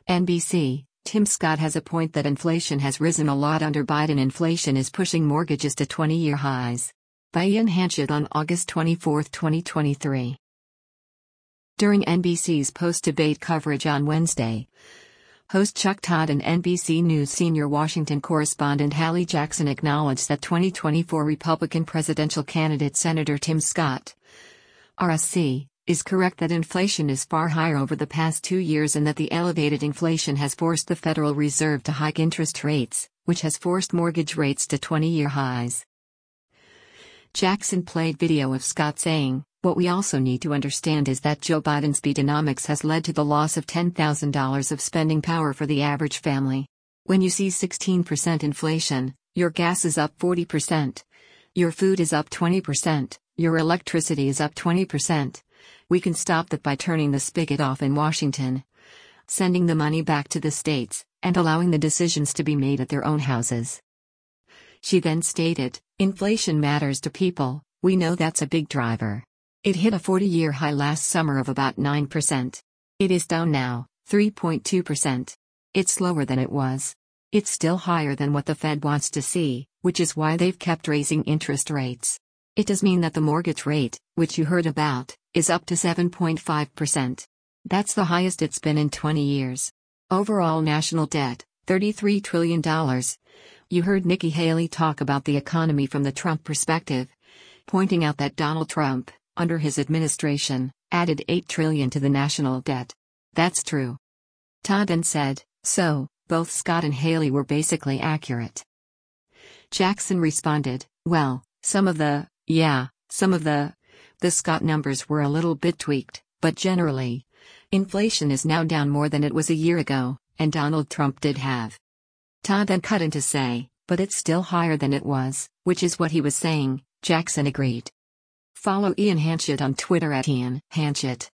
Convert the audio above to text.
NBC, Tim Scott has a point that inflation has risen a lot under Biden. Inflation is pushing mortgages to 20-year highs. By Ian Hanchett on August 24, 2023. During NBC's post-debate coverage on Wednesday, host Chuck Todd and NBC News senior Washington correspondent Hallie Jackson acknowledged that 2024 Republican presidential candidate Senator Tim Scott, RSC, is correct that inflation is far higher over the past 2 years and that the elevated inflation has forced the Federal Reserve to hike interest rates, which has forced mortgage rates to 20-year highs. Jackson played video of Scott saying, "What we also need to understand is that Joe Biden's Bidenomics has led to the loss of $10,000 of spending power for the average family. When you see 16% inflation, your gas is up 40%, your food is up 20%, your electricity is up 20%. We can stop that by turning the spigot off in Washington, sending the money back to the states, and allowing the decisions to be made at their own houses." She then stated, "Inflation matters to people, we know that's a big driver. It hit a 40-year high last summer of about 9%. It is down now, 3.2%. It's lower than it was. It's still higher than what the Fed wants to see, which is why they've kept raising interest rates. It does mean that the mortgage rate, which you heard about, is up to 7.5%. That's the highest it's been in 20 years. Overall national debt, $33 trillion. You heard Nikki Haley talk about the economy from the Trump perspective, pointing out that Donald Trump, under his administration, added $8 trillion to the national debt. That's true." Todd then said, "So, both Scott and Haley were basically accurate." Jackson responded, "Well, some of the Scott numbers were a little bit tweaked, but generally, inflation is now down more than it was a year ago, and Donald Trump did have." Todd then cut in to say, "But it's still higher than it was," which is what he was saying. Jackson agreed. Follow Ian Hanchett on Twitter @IanHanchett.